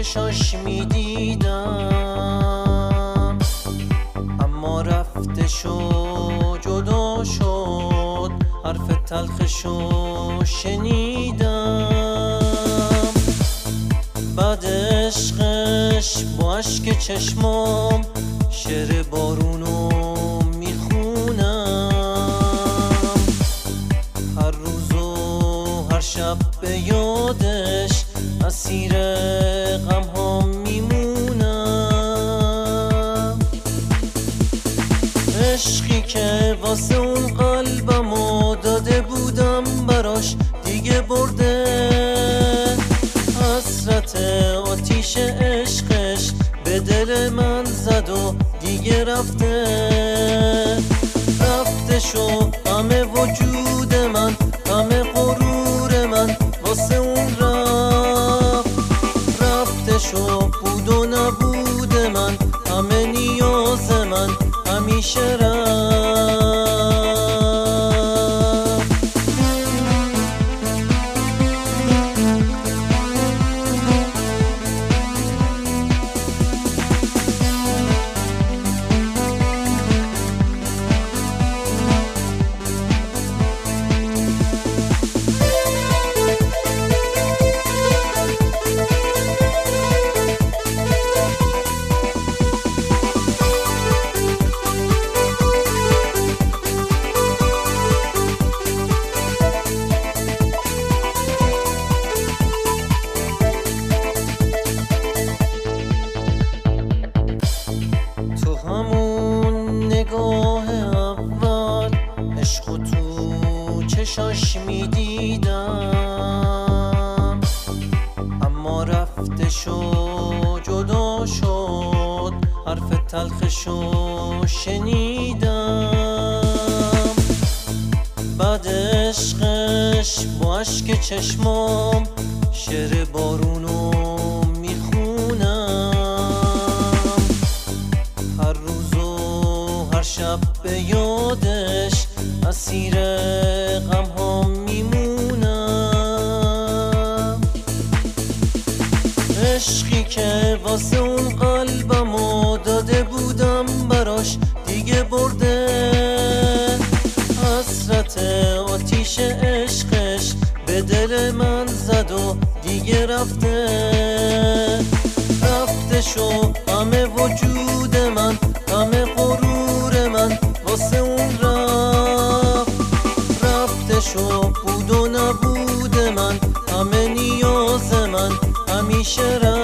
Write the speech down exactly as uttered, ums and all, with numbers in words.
چشاش میدیدم، اما رفتشو جدا شد، حرف تلخشو شنیدم. بعد عشقش با اشک چشمام شعر بارونو میخونم، هر روز و هر شب به یادش اسیر غم ها میمونم. عشقی که واسه اون قلبمو داده بودم براش دیگه برده، حسرت آتیش عشقش به دل من زد و دیگه رفته. رفتشو همه وجود من، همه غرور من واسه اون رفت. رفتشو بود و نبود من، همه نیاز من همیشه رفت. نگاه اول عشق تو چشاش میدیدم، اما رفتشو جدا شد، حرف تلخشو شنیدم. بعد عشقش با اشک چشمام شعر بارونو میخونم، هر روز شب به یادش اسیر غم ها میمونم. عشقی که واسه اون قلبمو داده بودم براش دیگه برده، حسرت آتیش عشقش به دل من زد و دیگه رفته. رفتشو همه وجود من، همه غرور من واسه اون رفت. رفتشو بود و نبود من، همه نیاز من همیشه رفت.